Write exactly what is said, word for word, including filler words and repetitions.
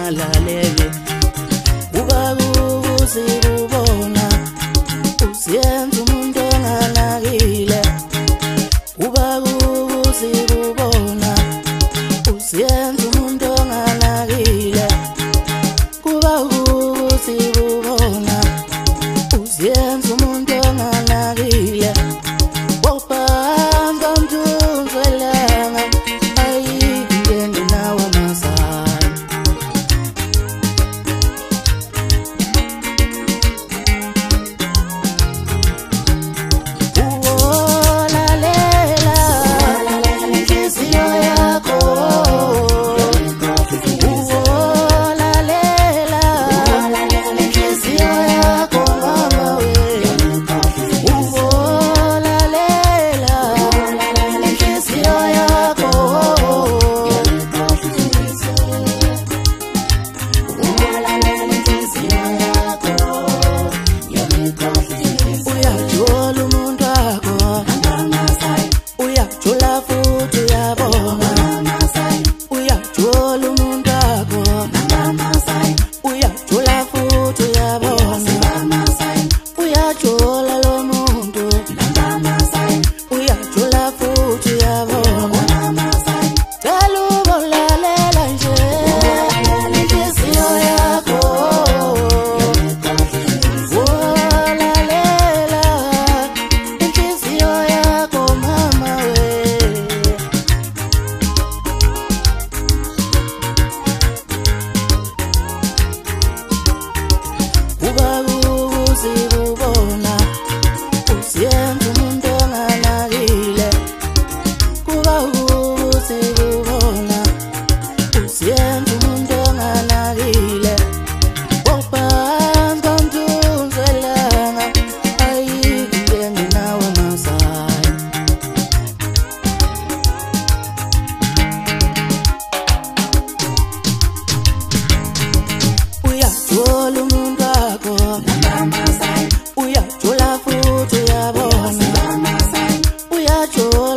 ungalalele kuba kubuzibona usiyenza umuntu onganakile kuba kubuzibona usiyenza umuntu onganakile kuba kubuzibona usiyenza umuntu onganakile wopamba mthunzelanga ayingene nawe masana uwolalela inhliziyo yakho uwolalela inhliziyo yakho mama we uwolalela inhliziyo yakho uyajola umuntu wakho uyajola futhi uyabona uyajola umuntu wakho uyajola futhi uyabona uyajola lo muntu uyajola futhi uyabona cala ubolalela nje inhliziyo yakho wolalela inhliziyo yakho mama we kuba kubuzibona usiyenza umuntu onganakile kuba kubuzibona usiyenza umuntu onganakile wophansi komthunzelanga ayingene nawe masana uyajola umuntu wakho uyajola futhi uyabona uyajola